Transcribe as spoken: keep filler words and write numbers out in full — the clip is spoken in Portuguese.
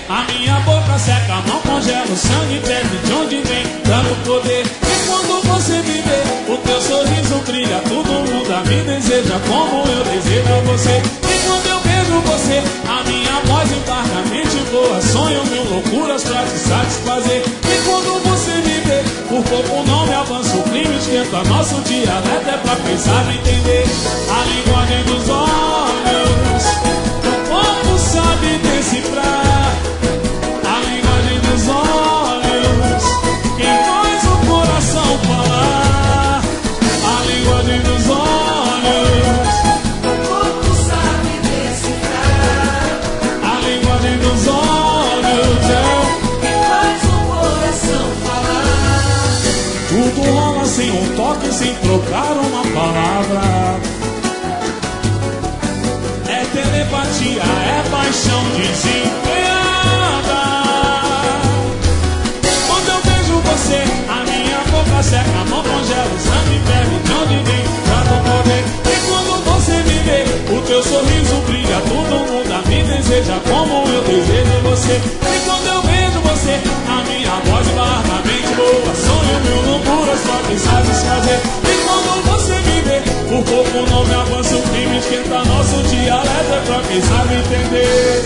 A minha boca seca, a mão congela, o sangue perde de onde vem tanto poder. E quando você me vê, o teu sorriso brilha, tudo muda, me deseja como eu desejo você. E quando eu vejo você, a minha voz embarca, mente boa, sonho mil loucuras pra te satisfazer. E quando você me vê, por pouco não me avança, o crime esquenta nosso dialeto, é pra pensar e entender. A linguagem dos olhos, o corpo sabe decifrar. A linguagem dos olhos, quem faz o coração falar. A linguagem dos olhos, o corpo sabe decifrar. a linguagem dos olhos, é Quem faz o coração falar. tudo rola sem um toque, sem trocar uma palavra. É telepatia, é paixão desenfreada. Quando eu vejo você, a minha boca seca, a mão congela, o sangue perde de onde vem tanto poder. E quando você me vê, o teu sorriso brilha, tudo muda, me deseja como eu desejo você. E quando eu vejo você, a minha voz embarca, mente boa, sonho mil loucuras, só quem sabe desfazer. E quando você me vê, por pouco não me avança, o crime esquenta nosso dialeto, é pra quem sabe entender.